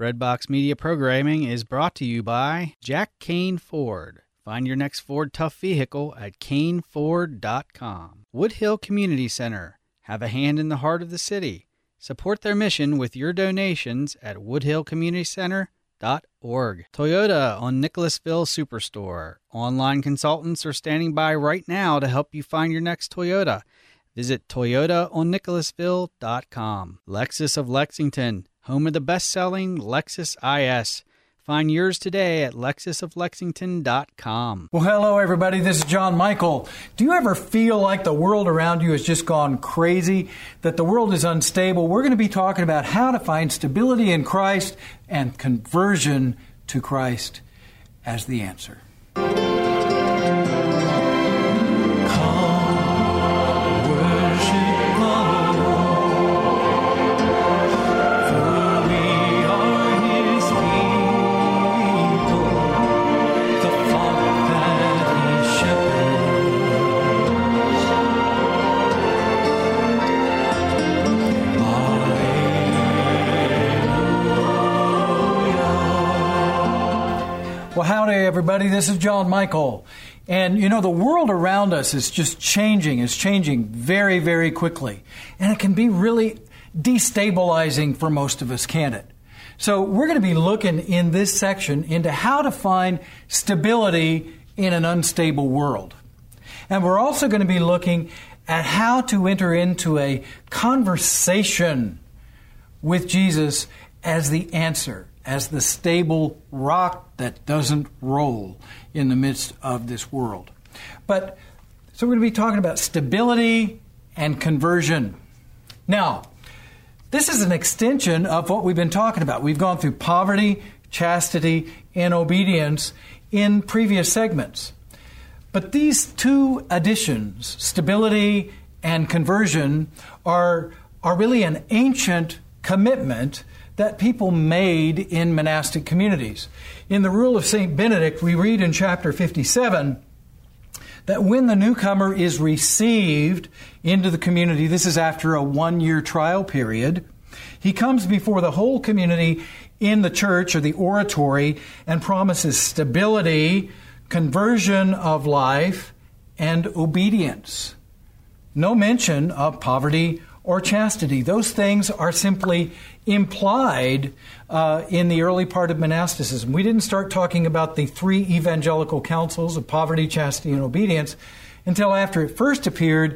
Breadbox Media programming is brought to you by Jack Kane Ford. Find your next Ford Tough vehicle at caneford.com. Woodhill Community Center. Have a hand in the heart of the city. Support their mission with your donations at woodhillcommunitycenter.org. Toyota on Nicholasville Superstore. Online consultants are standing by right now to help you find your next Toyota. Visit toyotaonnicholasville.com. Lexus of Lexington, home of the best-selling Lexus IS. Find yours today at lexusoflexington.com. Well, hello, everybody. This is John Michael. Do you ever feel like the world around you has just gone crazy, that the world is unstable? We're going to be talking about how to find stability in Christ and conversion to Christ as the answer. Well, howdy, everybody. This is John Michael. And, you know, the world around us is just changing. It's changing very, very quickly. And it can be really destabilizing for most of us, can't it? So we're going to be looking in this section into how to find stability in an unstable world. And we're also going to be looking at how to enter into a conversation with Jesus as the answer, as the stable rock that doesn't roll in the midst of this world. So we're going to be talking about stability and conversion. Now, this is an extension of what we've been talking about. We've gone through poverty, chastity, and obedience in previous segments. But these two additions, stability and conversion, are really an ancient commitment that people made in monastic communities. In the Rule of St. Benedict, we read in chapter 57 that when the newcomer is received into the community, this is after a 1-year trial period, he comes before the whole community in the church or the oratory and promises stability, conversion of life, and obedience. No mention of poverty or chastity. Those things are simply implied in the early part of monasticism. We didn't start talking about the 3 evangelical counsels of poverty, chastity, and obedience until after it first appeared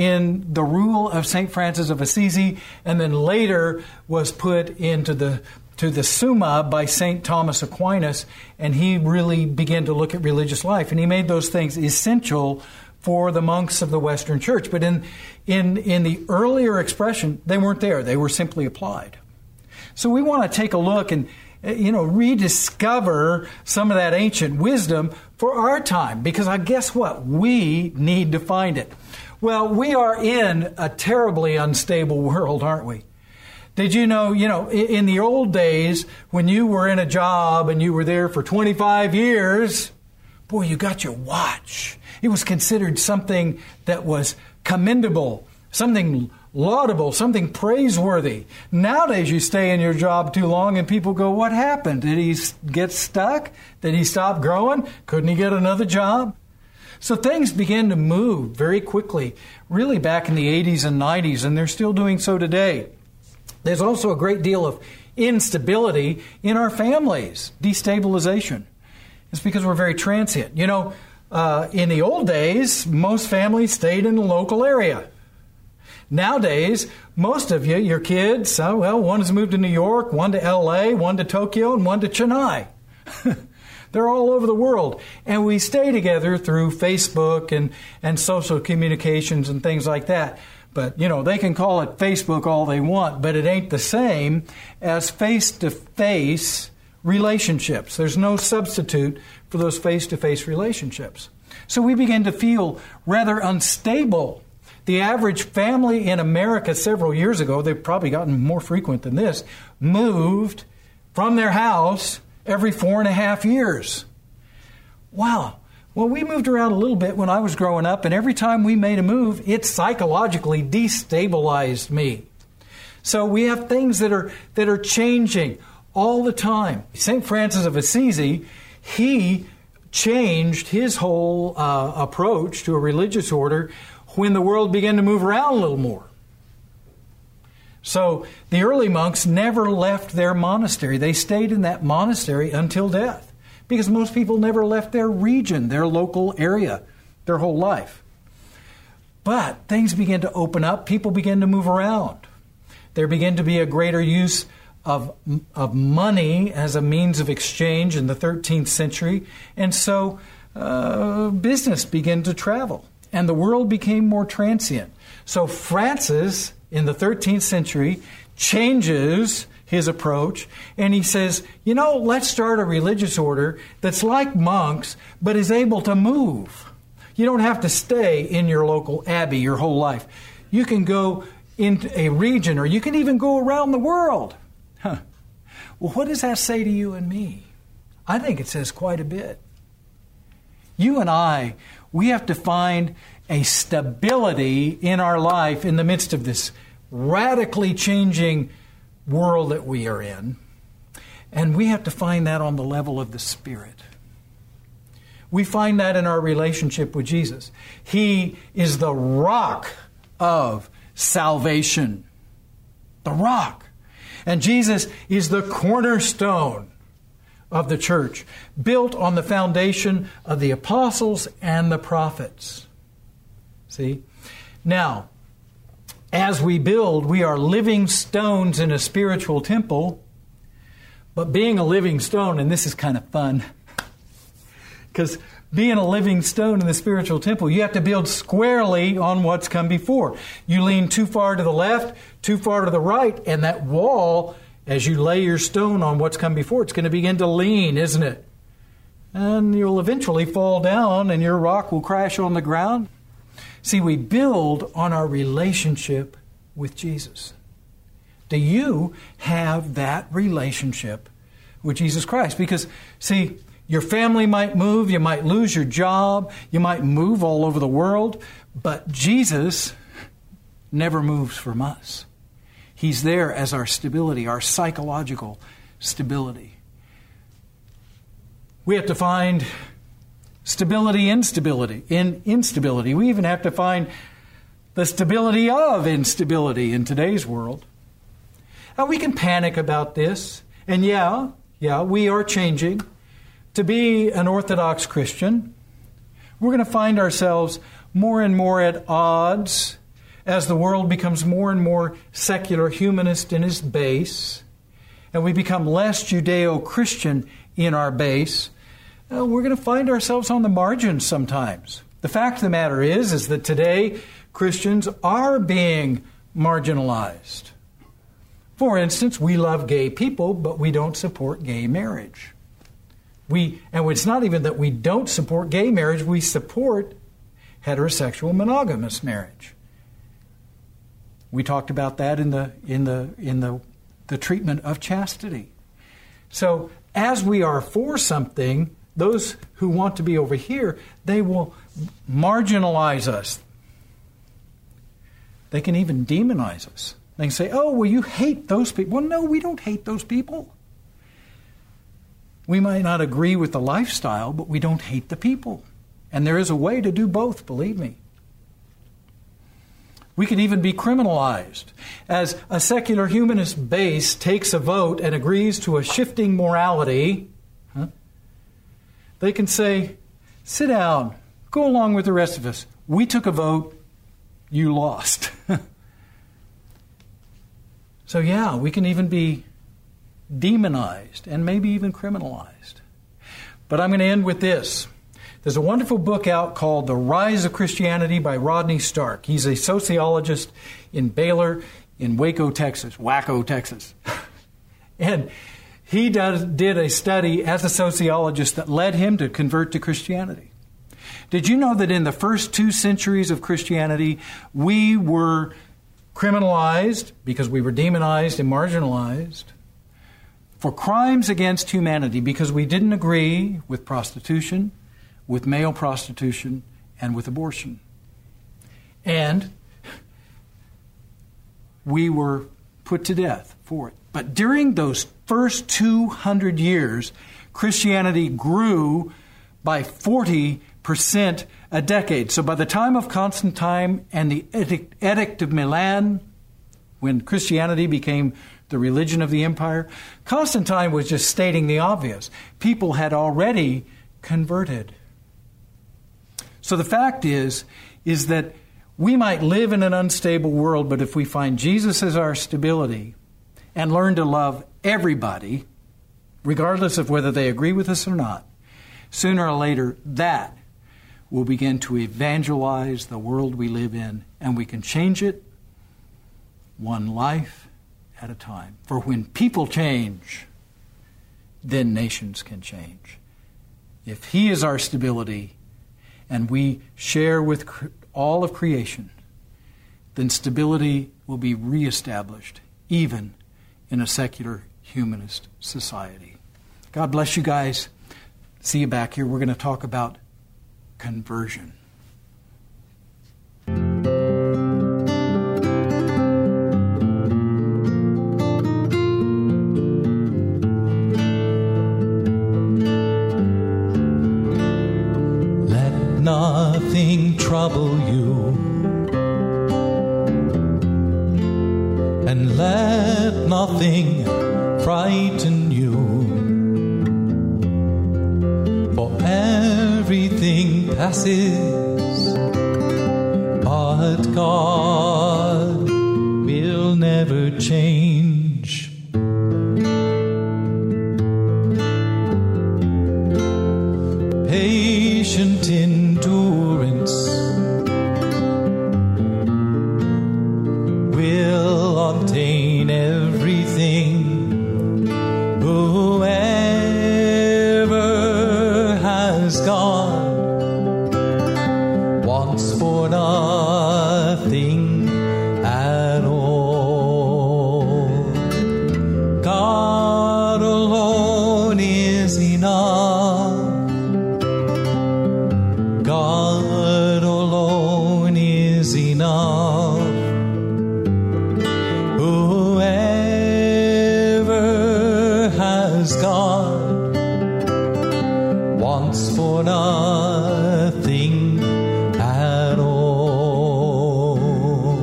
in the Rule of St. Francis of Assisi, and then later was put into the Summa by St. Thomas Aquinas, and he really began to look at religious life, and he made those things essential for the monks of the Western Church. But in the earlier expression, they weren't there. They were simply applied. So we want to take a look and, rediscover some of that ancient wisdom for our time, because I guess what? We need to find it. Well, we are in a terribly unstable world, aren't we? Did you know, in the old days, when you were in a job and you were there for 25 years, boy, you got your watch. It was considered something that was commendable, something laudable, something praiseworthy. Nowadays, you stay in your job too long and people go, what happened? Did he get stuck? Did he stop growing? Couldn't he get another job? So things began to move very quickly, really back in the 80s and 90s, and they're still doing so today. There's also a great deal of instability in our families, destabilization. It's because we're very transient. In the old days, most families stayed in the local area. Nowadays, most of you, your kids, one has moved to New York, one to L.A., one to Tokyo, and one to Chennai. They're all over the world. And we stay together through Facebook and social communications and things like that. But, they can call it Facebook all they want, but it ain't the same as face-to-face relationships. There's no substitute for those face-to-face relationships. So we begin to feel rather unstable. The average family in America several years ago, they've probably gotten more frequent than this, moved from their house every 4.5 years. Wow. Well, we moved around a little bit when I was growing up, and every time we made a move, it psychologically destabilized me. So we have things that are changing all the time. St. Francis of Assisi, he changed his whole approach to a religious order when the world began to move around a little more. So the early monks never left their monastery. They stayed in that monastery until death, because most people never left their region, their local area, their whole life. But things began to open up. People began to move around. There began to be a greater use of money as a means of exchange in the 13th century. And so business began to travel, and the world became more transient. So Francis, in the 13th century, changes his approach, and he says, let's start a religious order that's like monks, but is able to move. You don't have to stay in your local abbey your whole life. You can go into a region, or you can even go around the world. Well, what does that say to you and me? I think it says quite a bit. You and I, we have to find a stability in our life in the midst of this radically changing world that we are in. And we have to find that on the level of the Spirit. We find that in our relationship with Jesus. He is the rock of salvation. The rock. And Jesus is the cornerstone of the church, built on the foundation of the apostles and the prophets. See? Now, as we build, we are living stones in a spiritual temple. But being a living stone, and this is kind of fun, because being a living stone in the spiritual temple, you have to build squarely on what's come before. You lean too far to the left, too far to the right, and that wall, as you lay your stone on what's come before, it's going to begin to lean, isn't it? And you'll eventually fall down and your rock will crash on the ground. See, we build on our relationship with Jesus. Do you have that relationship with Jesus Christ? Because, see, your family might move, you might lose your job, you might move all over the world, but Jesus never moves from us. He's there as our stability, our psychological stability. We have to find stability in instability. We even have to find the stability of instability in today's world. Now, we can panic about this, and yeah, we are changing. To be an Orthodox Christian, we're going to find ourselves more and more at odds as the world becomes more and more secular humanist in its base, and we become less Judeo-Christian in our base. We're going to find ourselves on the margins sometimes. The fact of the matter is that today Christians are being marginalized. For instance, we love gay people, but we don't support gay marriage. And it's not even that we don't support gay marriage, we support heterosexual monogamous marriage. We talked about that in the treatment of chastity. So as we are for something, those who want to be over here, they will marginalize us. They can even demonize us. They can say, oh, well, you hate those people. Well, no, we don't hate those people. We might not agree with the lifestyle, but we don't hate the people. And there is a way to do both, believe me. We could even be criminalized. As a secular humanist base takes a vote and agrees to a shifting morality, they can say, sit down, go along with the rest of us. We took a vote, you lost. So yeah, we can even be demonized and maybe even criminalized. But I'm going to end with this. There's a wonderful book out called The Rise of Christianity by Rodney Stark. He's a sociologist in Baylor in Waco, Texas. And he did a study as a sociologist that led him to convert to Christianity. Did you know that in the first 2 centuries of Christianity, we were criminalized because we were demonized and marginalized for crimes against humanity because we didn't agree with prostitution, with male prostitution, and with abortion. And we were put to death for it. But during those first 200 years, Christianity grew by 40% a decade. So by the time of Constantine and the Edict of Milan, when Christianity became the religion of the empire, Constantine was just stating the obvious. People had already converted. So the fact is that we might live in an unstable world, but if we find Jesus as our stability and learn to love everybody, regardless of whether they agree with us or not, sooner or later that will begin to evangelize the world we live in, and we can change it one life at a time. For when people change, then nations can change. If He is our stability and we share with all of creation, then stability will be reestablished, even in a secular humanist society. God bless you guys. See you back here. We're going to talk about conversion. Nothing trouble you, and let nothing frighten you, for everything passes, but God will never change. Patient endurance will obtain everything. Whoever has God wants for nothing at all. God alone is enough. God alone is enough. Whoever has God wants for nothing at all.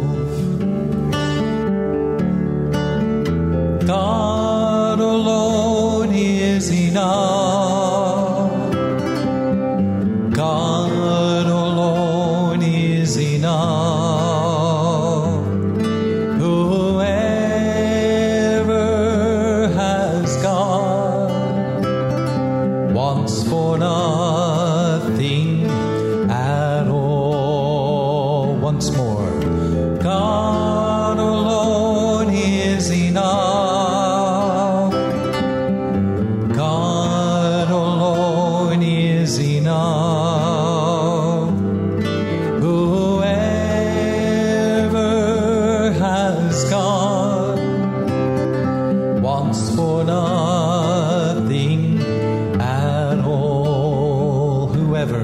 God alone is enough. God alone is enough. Whoever has God wants for nothing at all. Once more. God alone is enough. God alone is enough. Whoever has God wants for nothing at all. Whoever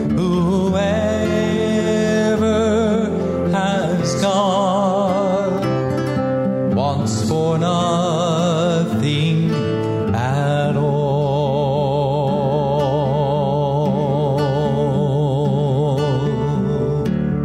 has God wants for nothing at all.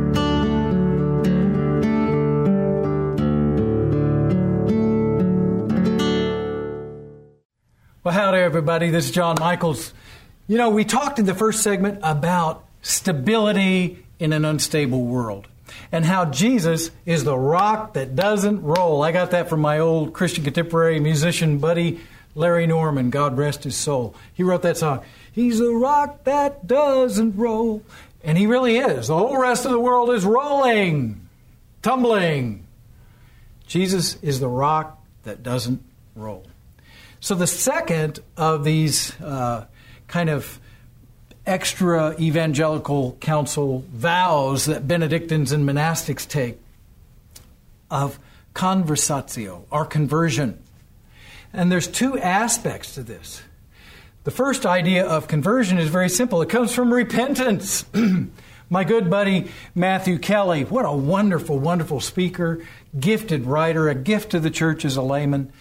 Well, howdy, everybody. This is John Michaels. You know, we talked in the first segment about stability in an unstable world and how Jesus is the rock that doesn't roll. I got that from my old Christian contemporary musician buddy, Larry Norman, God rest his soul. He wrote that song. He's the rock that doesn't roll. And he really is. The whole rest of the world is rolling, tumbling. Jesus is the rock that doesn't roll. So the second of these kind of extra evangelical council vows that Benedictines and monastics take of conversatio, or conversion. And there's two aspects to this. The first idea of conversion is very simple. It comes from repentance. My good buddy Matthew Kelly, what a wonderful, wonderful speaker, gifted writer, a gift to the church as a layman.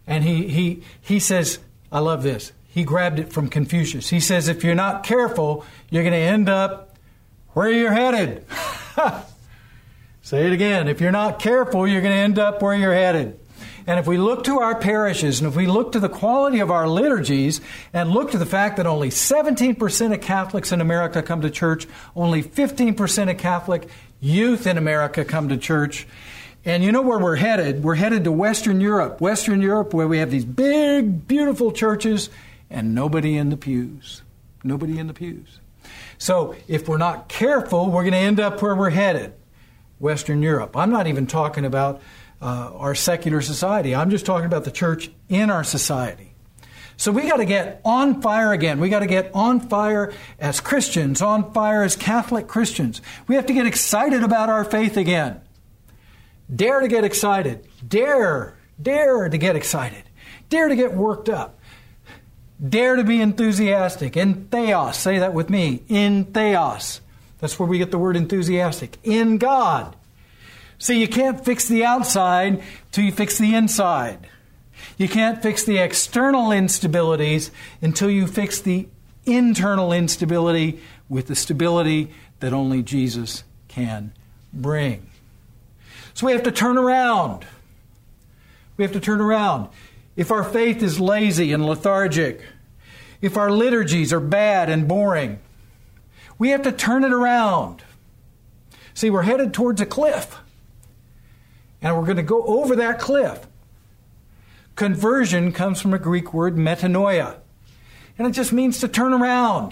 And he says, I love this. He grabbed it from Confucius. He says, if you're not careful, you're going to end up where you're headed. Say it again. If you're not careful, you're going to end up where you're headed. And if we look to our parishes, and if we look to the quality of our liturgies, and look to the fact that only 17% of Catholics in America come to church, only 15% of Catholic youth in America come to church, and you know where we're headed? We're headed to Western Europe. Western Europe, where we have these big, beautiful churches, and nobody in the pews. Nobody in the pews. So if we're not careful, we're going to end up where we're headed. Western Europe. I'm not even talking about our secular society. I'm just talking about the church in our society. So we got to get on fire again. We got to get on fire as Christians, on fire as Catholic Christians. We have to get excited about our faith again. Dare to get excited. Dare to get excited. Dare to get worked up. Dare to be enthusiastic. In theos. Say that with me. In theos. That's where we get the word enthusiastic. In God. See, you can't fix the outside till you fix the inside. You can't fix the external instabilities until you fix the internal instability with the stability that only Jesus can bring. So we have to turn around. We have to turn around. If our faith is lazy and lethargic, if our liturgies are bad and boring, we have to turn it around. See, we're headed towards a cliff. And we're going to go over that cliff. Conversion comes from a Greek word, metanoia. And it just means to turn around.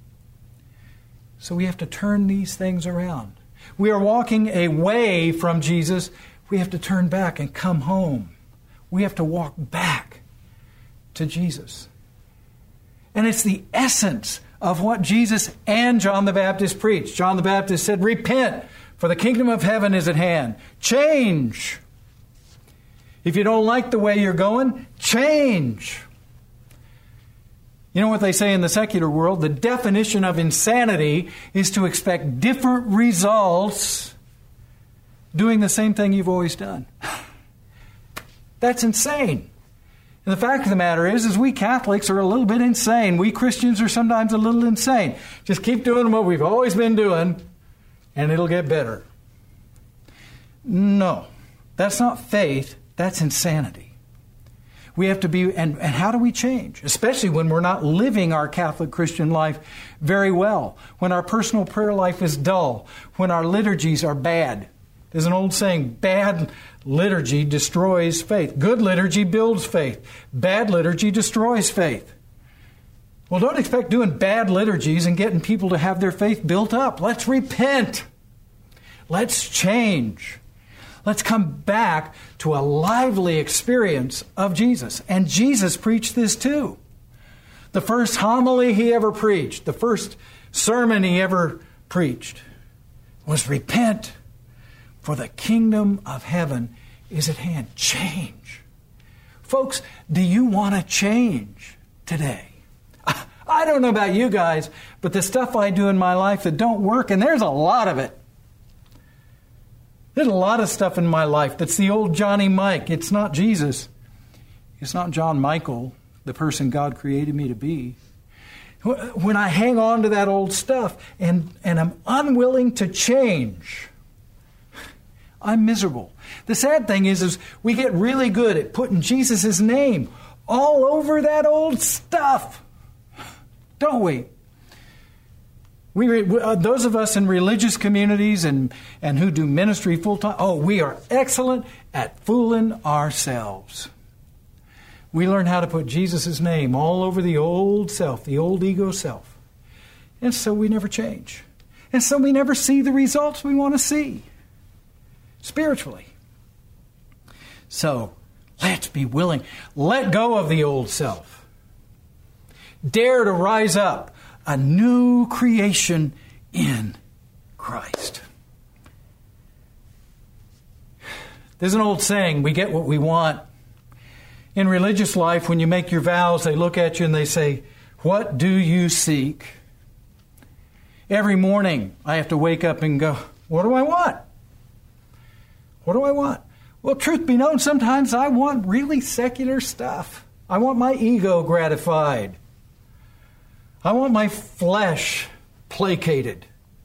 So we have to turn these things around. We are walking away from Jesus. We have to turn back and come home. We have to walk back to Jesus. And it's the essence of what Jesus and John the Baptist preached. John the Baptist said, repent, for the kingdom of heaven is at hand. Change. If you don't like the way you're going, change. You know what they say in the secular world? The definition of insanity is to expect different results doing the same thing you've always done. That's insane. And the fact of the matter is we Catholics are a little bit insane. We Christians are sometimes a little insane. Just keep doing what we've always been doing, and it'll get better. No, that's not faith. That's insanity. We have to be, and how do we change? Especially when we're not living our Catholic Christian life very well. When our personal prayer life is dull. When our liturgies are bad. There's an old saying, bad liturgy destroys faith. Good liturgy builds faith. Bad liturgy destroys faith. Well, don't expect doing bad liturgies and getting people to have their faith built up. Let's repent. Let's change. Let's come back to a lively experience of Jesus. And Jesus preached this too. The first homily he ever preached, the first sermon he ever preached was repent, for the kingdom of heaven is at hand. Change. Folks, do you want to change today? I don't know about you guys, but the stuff I do in my life that don't work, and there's a lot of it. There's a lot of stuff in my life that's the old Johnny Mike. It's not Jesus. It's not John Michael, the person God created me to be. When I hang on to that old stuff and I'm unwilling to change, I'm miserable. The sad thing is we get really good at putting Jesus' name all over that old stuff. Don't we? Those of us in religious communities and who do ministry full-time, we are excellent at fooling ourselves. We learn how to put Jesus' name all over the old self, the old ego self. And so we never change. And so we never see the results we want to see spiritually. So let's be willing. Let go of the old self. Dare to rise up. A new creation in Christ. There's an old saying, we get what we want. In religious life, when you make your vows, they look at you and they say, what do you seek? Every morning, I have to wake up and go, what do I want? What do I want? Well, truth be known, sometimes I want really secular stuff. I want my ego gratified. I want my flesh placated.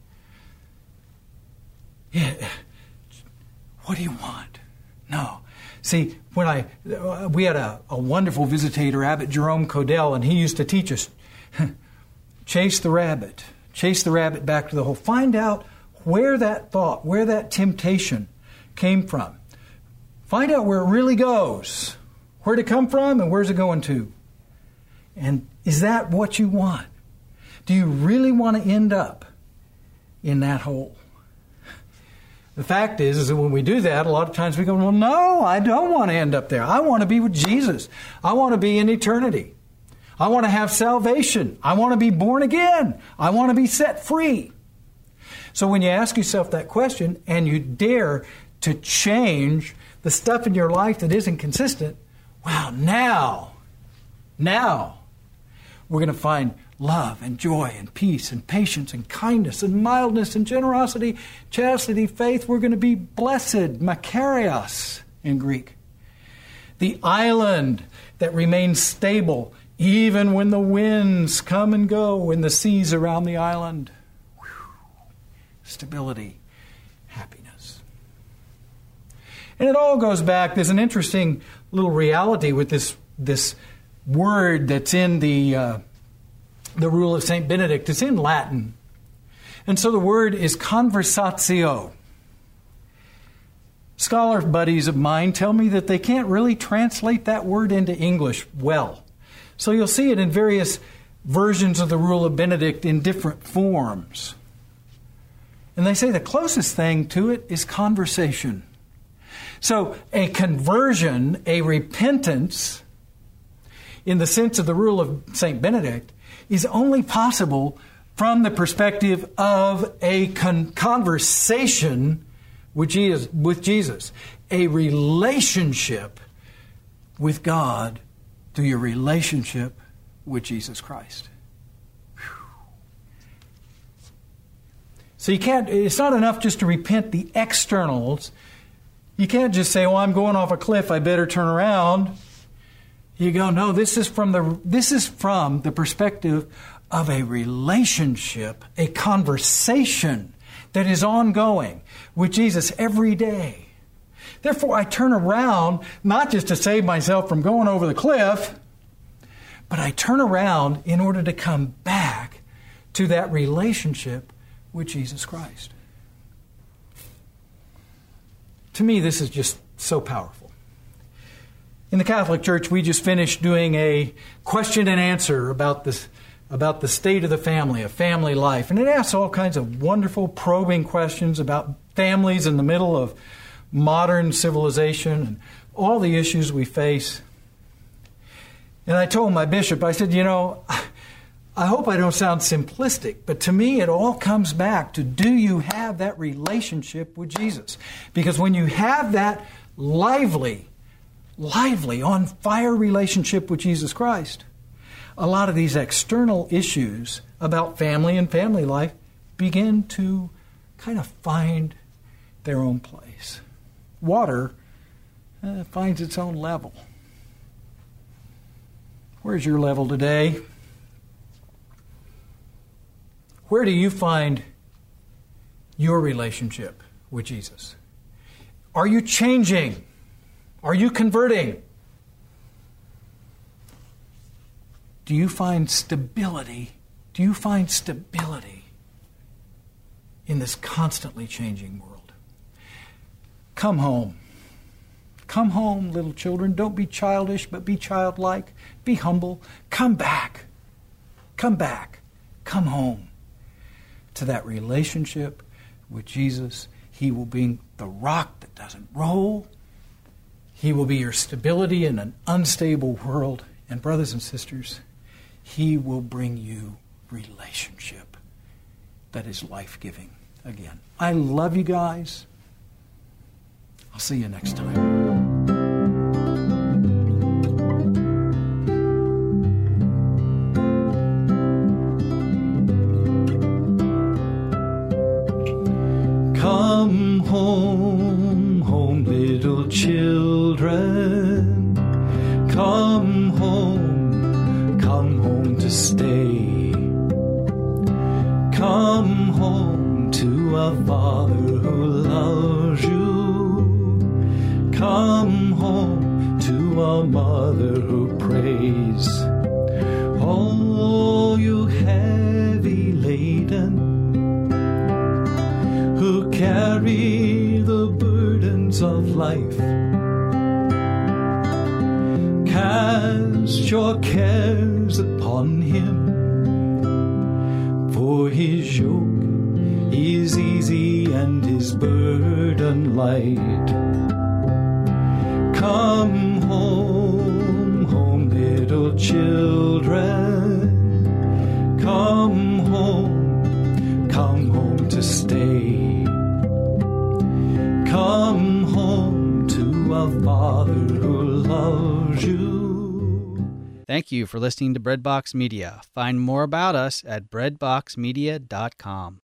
Yeah. What do you want? No. See, when we had a wonderful visitator, Abbot Jerome Codell, and he used to teach us, chase the rabbit back to the hole. Find out where that thought, where that temptation came from. Find out where it really goes, where it come from and where's it going to. And is that what you want? Do you really want to end up in that hole? The fact is that when we do that, a lot of times we go, well, no, I don't want to end up there. I want to be with Jesus. I want to be in eternity. I want to have salvation. I want to be born again. I want to be set free. So when you ask yourself that question and you dare to change the stuff in your life that isn't consistent, wow, now we're going to find love and joy and peace and patience and kindness and mildness and generosity, chastity, faith. We're going to be blessed, makarios in Greek. The island that remains stable even when the winds come and go and the seas around the island. Whew. Stability, happiness. And it all goes back. There's an interesting little reality with this word that's in the Rule of St. Benedict. It's in Latin. And so the word is conversatio. Scholar buddies of mine tell me that they can't really translate that word into English well. So you'll see it in various versions of the Rule of Benedict in different forms. And they say the closest thing to it is conversation. So a conversion, a repentance, in the sense of the Rule of St. Benedict, is only possible from the perspective of a conversation with Jesus, a relationship with God through your relationship with Jesus Christ. Whew. So it's not enough just to repent the externals. You can't just say, well, I'm going off a cliff, I better turn around. You go, no, this is from the perspective of a relationship, a conversation that is ongoing with Jesus every day. Therefore, I turn around, not just to save myself from going over the cliff, but I turn around in order to come back to that relationship with Jesus Christ. To me, this is just so powerful. In the Catholic Church, we just finished doing a question and answer about the state of the family, of family life. And it asks all kinds of wonderful, probing questions about families in the middle of modern civilization and all the issues we face. And I told my bishop, I said, I hope I don't sound simplistic, but to me it all comes back to, do you have that relationship with Jesus? Because when you have that lively, on fire relationship with Jesus Christ, a lot of these external issues about family and family life begin to kind of find their own place. Water finds its own level. Where's your level today? Where do you find your relationship with Jesus? Are you changing? Are you converting? Do you find stability? Do you find stability in this constantly changing world? Come home. Come home, little children. Don't be childish, but be childlike. Be humble. Come back. Come back. Come home to that relationship with Jesus. He will be the rock that doesn't roll. He will be your stability in an unstable world. And brothers and sisters, He will bring you relationship that is life-giving again. I love you guys. I'll see you next time. Come home, home, little little children, come home to stay. Come home to a Father who loves you. Come home to a mother who prays. Oh, you heavy laden, who carry the burdens of life, cast your cares upon him, for his yoke is easy and his burden light. Come home, home, little children, come home to stay. Come home to a Father who loves you. Thank you for listening to Breadbox Media. Find more about us at breadboxmedia.com.